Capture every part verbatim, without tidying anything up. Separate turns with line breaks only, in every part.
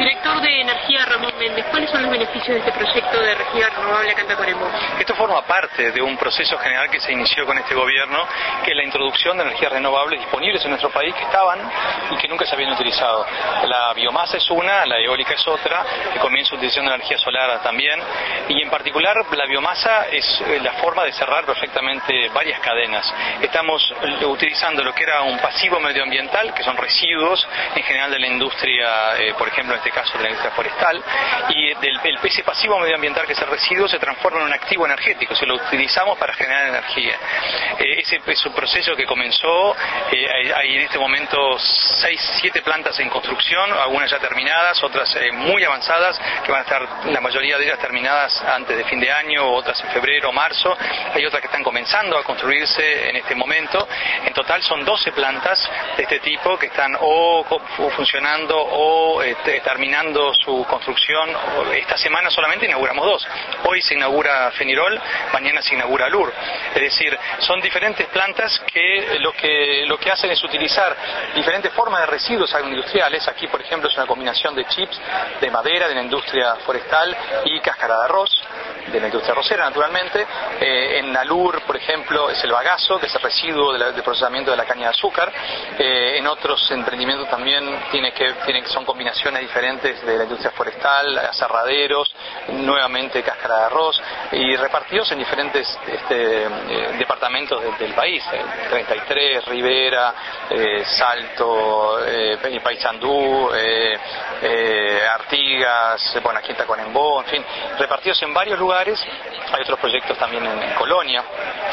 Director de Energía, Ramón Méndez, ¿cuáles son los beneficios de este proyecto de energía renovable acá en Tacuarembó?
Esto forma parte de un proceso general que se inició con este gobierno, que es la introducción de energías renovables disponibles en nuestro país que estaban y que nunca se habían utilizado. La biomasa es una, la eólica es otra, que comienza utilizando energía solar también, y en particular la biomasa es la forma de cerrar perfectamente varias cadenas. Estamos utilizando lo que era un pasivo medioambiental, que son residuos en general de la industria, eh, por ejemplo en este caso de la industria forestal, y del, el, ese pasivo medioambiental que es el residuo se transforma en un activo energético, si lo utilizamos para generar energía. Eh, ese es un proceso que comenzó, eh, hay, hay en este momento seis, siete plantas en construcción, algunas ya terminadas, otras eh, muy avanzadas, que van a estar la mayoría de ellas terminadas antes de fin de año, otras en febrero o marzo, hay otras que están comenzando a construirse en este momento. En total son doce plantas de este tipo que están o, o funcionando o eh, terminando su construcción. Esta semana solamente inauguramos dos. Hoy se inaugura Fenirol, mañana se inaugura Lur. Es decir, son diferentes plantas que lo que lo que hacen es utilizar diferentes formas de residuos agroindustriales. Aquí, por ejemplo, es una combinación de chips, de madera, de la industria forestal y cáscara de arroz, de la industria arrocera, naturalmente. Eh, en Alur, por ejemplo, es el bagazo, que es el residuo de, la, de procesamiento de la caña de azúcar. Eh, en otros emprendimientos también tiene que, tiene, son combinaciones diferentes de la industria forestal, aserraderos, nuevamente cáscara de arroz, y repartidos en diferentes este, eh, departamentos de, del país, eh, treinta y tres, Rivera, eh, Salto, eh, Paysandú, eh, eh, Artigas, bueno, aquí en Tacuarembó, en fin, repartidos en varios lugares. Hay otros proyectos también en, en Colonia,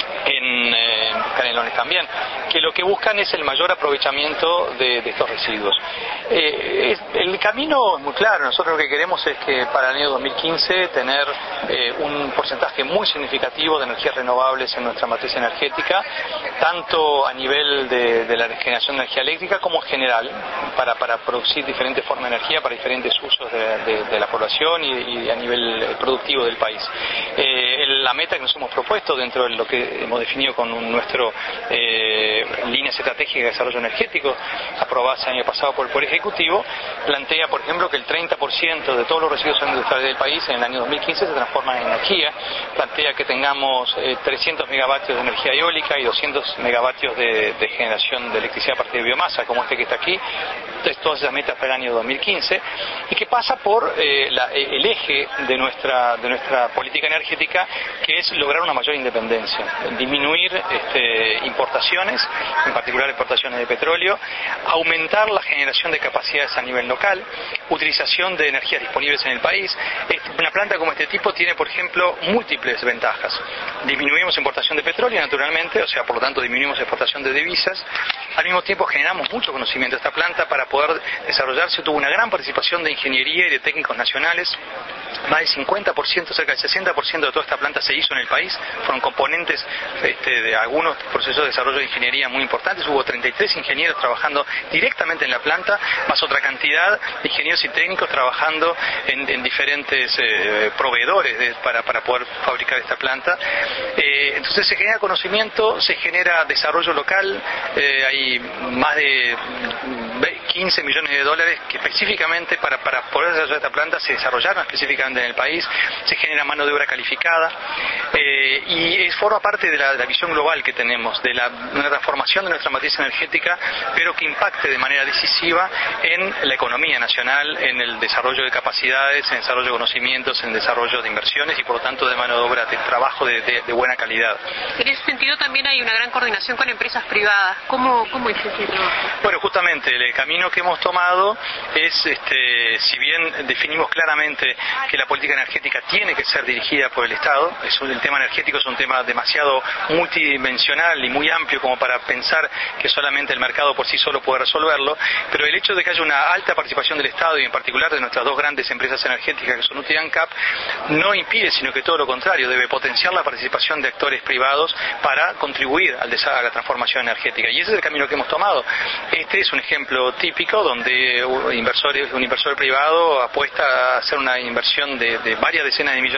en eh, Canelones también, que lo que buscan es el mayor aprovechamiento de, de estos residuos. Eh, es, el camino es muy claro. Nosotros lo que queremos es que para el año dos mil quince tener eh, un porcentaje muy significativo de energías renovables en nuestra matriz energética, tanto a nivel de, de la generación de energía eléctrica como en general, para, para producir diferentes formas de energía para diferentes usos de, de, de la población y, y a nivel productivo del país. Eh, la meta que nos hemos propuesto dentro de lo que hemos definido con un, nuestro eh, líneas estratégicas de desarrollo energético aprobadas el año pasado por el Poder Ejecutivo, plantea, por ejemplo, que el treinta por ciento de todos los residuos industriales del país en el año dos mil quince se transforman en energía. Plantea que tengamos eh, trescientos megavatios de energía eólica y doscientos megavatios de, de generación de electricidad a partir de biomasa, como este que está aquí. Entonces, todas esas metas para el año dos mil quince, y que pasa por eh, la, el eje de nuestra, de nuestra política energética, que es lograr una mayor independencia, disminuir este, importaciones, en particular importaciones de petróleo, aumentar la generación de capacidades a nivel local, utilización de energías disponibles en el país. Una planta como este tipo tiene, por ejemplo, múltiples ventajas. Disminuimos importación de petróleo, naturalmente, o sea, por lo tanto disminuimos exportación de divisas. Al mismo tiempo generamos mucho conocimiento. Esta planta, para poder desarrollarse, tuvo una gran participación de ingeniería y de técnicos nacionales. Más del cincuenta por ciento, cerca del sesenta por ciento de toda esta planta se hizo en el país. Fueron componentes este, de algunos procesos de desarrollo de ingeniería muy importantes. Hubo treinta y tres ingenieros trabajando directamente en la planta, más otra cantidad de ingenieros y técnicos trabajando en, en diferentes eh, proveedores de, para, para poder fabricar esta planta. Eh, entonces se genera conocimiento, se genera desarrollo local. Eh, hay más de quince millones de dólares que específicamente para, para poder desarrollar esta planta se desarrollaron específicamente en el país. Se genera mano de obra calificada, eh, y es, forma parte de la, de la visión global que tenemos, de la, de la transformación de nuestra matriz energética, pero que impacte de manera decisiva en la economía nacional, en el desarrollo de capacidades, en el desarrollo de conocimientos, en el desarrollo de inversiones y por lo tanto de mano de obra, de trabajo de, de, de buena calidad.
En ese sentido también hay una gran coordinación con empresas privadas. ¿Cómo, cómo es ese trabajo?
Bueno, justamente el camino que hemos tomado es, este, si bien definimos claramente que la política energética tiene que ser dirigida por el Estado, es un, el tema energético es un tema demasiado multidimensional y muy amplio como para pensar que solamente el mercado por sí solo puede resolverlo, pero el hecho de que haya una alta participación del Estado y en particular de nuestras dos grandes empresas energéticas que son U T I y ANCAP no impide, sino que todo lo contrario, debe potenciar la participación de actores privados para contribuir al a la transformación energética, y ese es el camino que hemos tomado. Este es un ejemplo típico donde un inversor, un inversor privado apuesta a hacer una inversión de, de varias decenas de millones